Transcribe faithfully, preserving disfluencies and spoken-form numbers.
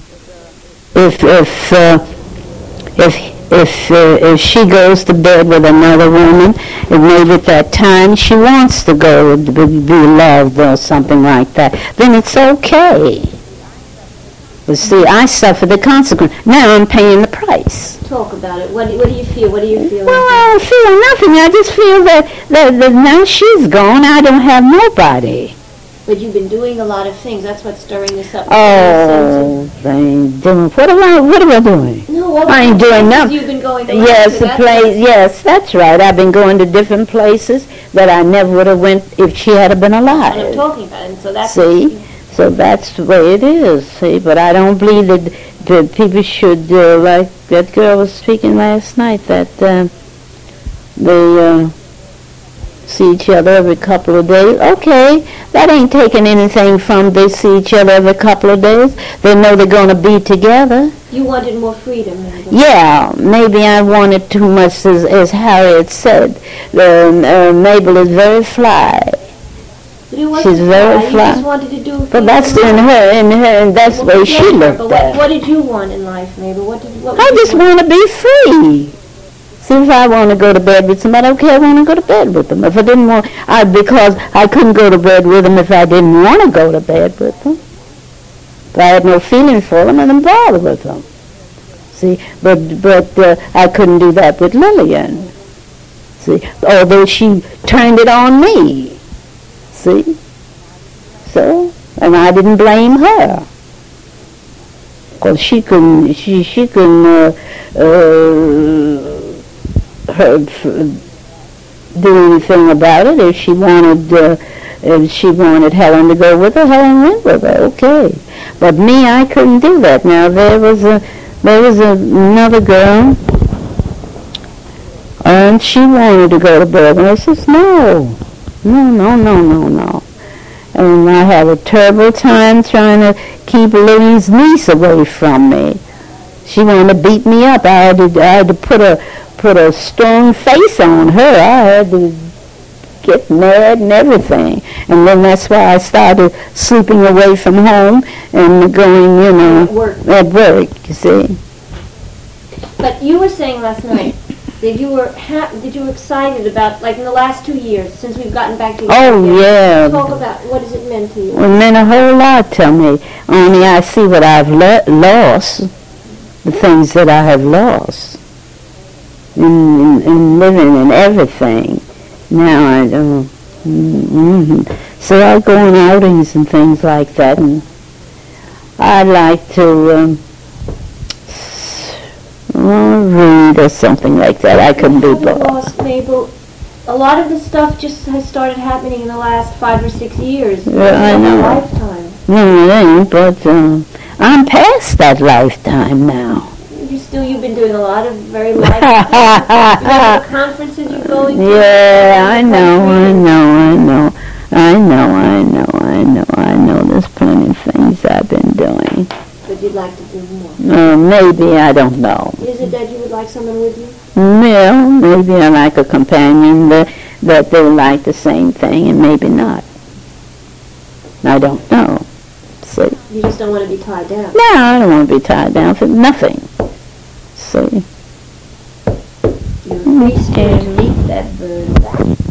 if if uh, if if uh, if she goes to bed with another woman, and maybe at that time she wants to go be, be loved or something like that, then it's okay. But see, I suffer the consequence. Now I'm paying the price. Talk about it. What, what do you feel? What do you feel? Well, I don't feel nothing. I just feel that, that, that now she's gone, I don't have nobody. But you've been doing a lot of things. That's what's stirring this up. Oh, thing. What am I? What am I doing? No, what I ain't doing nothing. You've been going to yes, to, the place. Yes, that's right. I've been going to different places that I never would have went if she had been alive. That's what I'm talking about. And so that's see. So that's the way it is, see. But I don't believe that, that people should, uh, like that girl was speaking last night, that uh, they uh, see each other every couple of days. Okay, that ain't taking anything from they see each other every couple of days. They know they're going to be together. You wanted more freedom. Maybe. Yeah, maybe I wanted too much, as, as Harriet said. Uh, uh, Mabel is very fly. She's very fly. You just wanted to do but that's in her, in her, and that's the way she looked but at. What, what did you want in life, Mabel? What did? What I just want to be free. See, if I want to go to bed with somebody, okay, I want to go to bed with them. If I didn't want, I because I couldn't go to bed with them if I didn't want to go to bed with them. But I had no feeling for them, and I'm bothered with them. See, but but uh, I couldn't do that with Lillian. See, although she turned it on me. See? So, and I didn't blame her. Because she couldn't, she, she couldn't uh, uh, her, do anything about it. If she wanted, uh, if she wanted Helen to go with her, Helen went with her, okay. But me, I couldn't do that. Now, there was a, there was a, another girl, and she wanted to go to bed, and I says, no. No, no, no, no, no. And I had a terrible time trying to keep Lily's niece away from me. She wanted to beat me up. I had to, I had to put a put a strong face on her. I had to get mad and everything. And then that's why I started sleeping away from home and going, you know, at work. At work, you see. But you were saying last night that you were ha- that you were excited about, like in the last two years since we've gotten back together. Oh again. yeah. Talk about what has it meant to you? Well, it meant a whole lot to me. Only I see what I've le- lost, the things that I have lost in, in, in living and everything. Now I don't. Mm-hmm. So I go on outings and things like that, and I like to. Um, Oh, read or something like that. I couldn't do both. Lost, Mabel. A lot of the stuff just has started happening in the last five or six years. Yeah, I know. Lifetime. No, it ain't, but uh, I'm past that lifetime now. You still, you've been doing a lot of very lifetime conferences you're going to. Yeah, I know, I know, I know, I know, I know, I know, I know. There's plenty of things I've been doing. But you'd like to do more? Uh, maybe, I don't know. Is it that you would like someone with you? Well, maybe I like a companion that, that they like the same thing, and maybe not. I don't know. See? You just don't want to be tied down? No, I don't want to be tied down for nothing. See? You're free spirit to meet that bird.